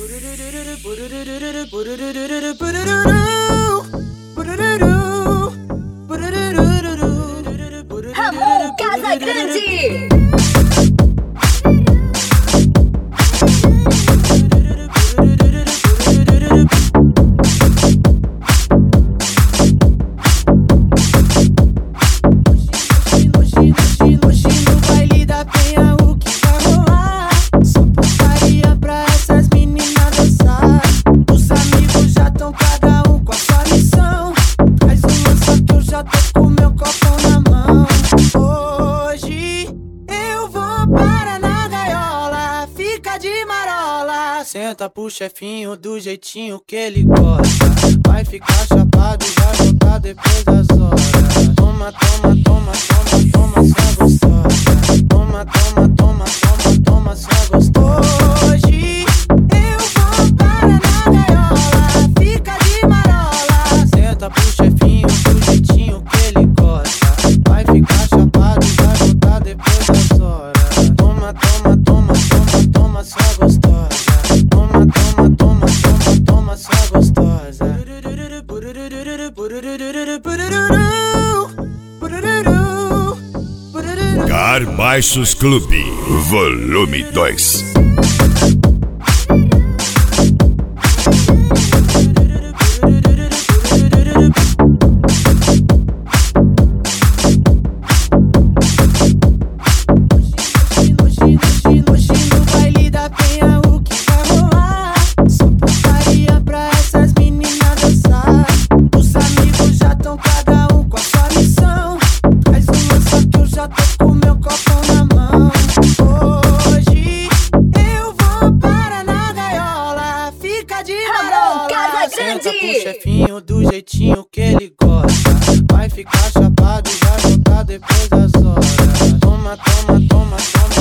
Ramon Casagrande. Senta pro chefinho do jeitinho que ele gosta. Vai ficar chapado e vai voltar depois das horas. Toma, toma, toma, toma, toma, só gostosa. Toma, toma, toma, toma, toma, só gostosa. Hoje eu vou para na gaiola, fica de marola. Senta pro chefinho do jeitinho que ele gosta. Vai ficar chapado e vai voltar depois das horas. Toma, toma, toma, toma, toma, só gostosa. Toma, toma, toma, toma, toma, só gostosa. Garbaixos Clube, volume 2. Senta pro chefinho do jeitinho que ele gosta. Vai ficar chapado e vai voltar depois das horas. Toma, toma, toma, toma.